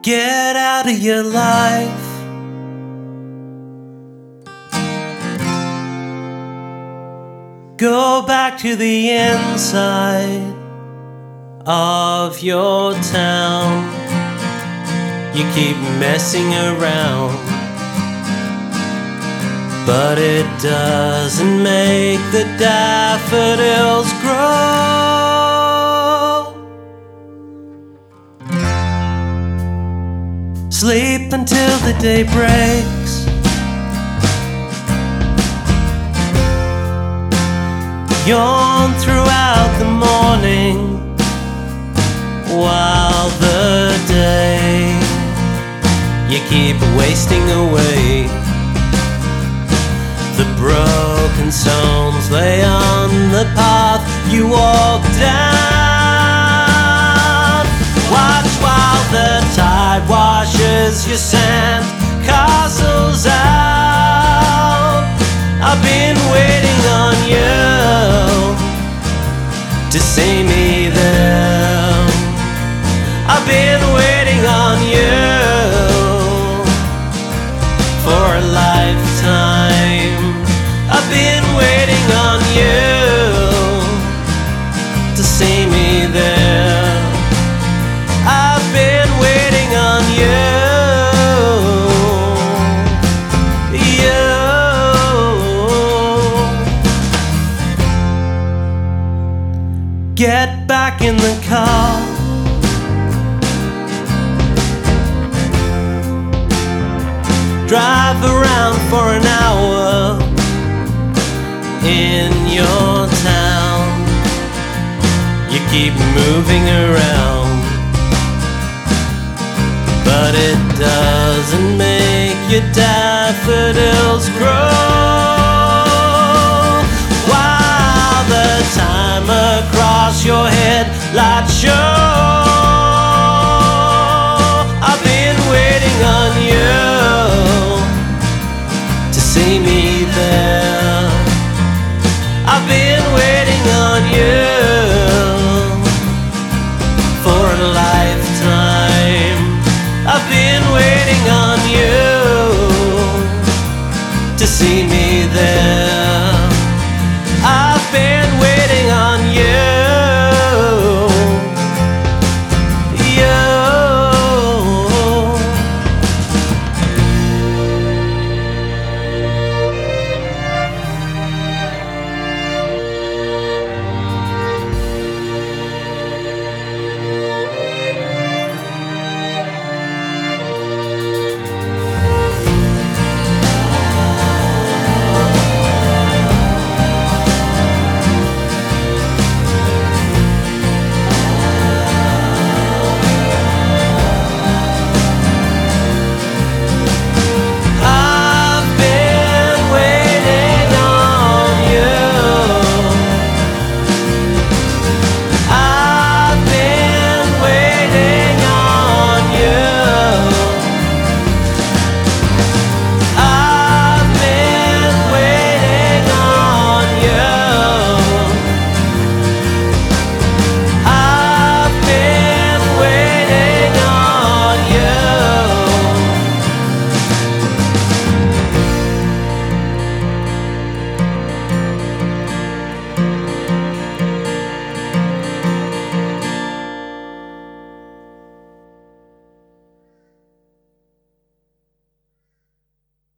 Get out of your life. Go back to the inside of your town. You keep messing around, but it doesn't make the daffodils grow. Sleep until the day breaks. Yawn throughout the morning, while the day you keep wasting away. The broken stones lay on the path you walk down. Watch while the tide washes your sand castles out. I've been waiting on you to see me there. I've been waiting on you for a lifetime. I've been waiting on you to see me there. I've been waiting on you. Get back in the car. Drive around for an hour in your town. You keep moving around, but it doesn't make your daffodils grow. While the time across your head lights show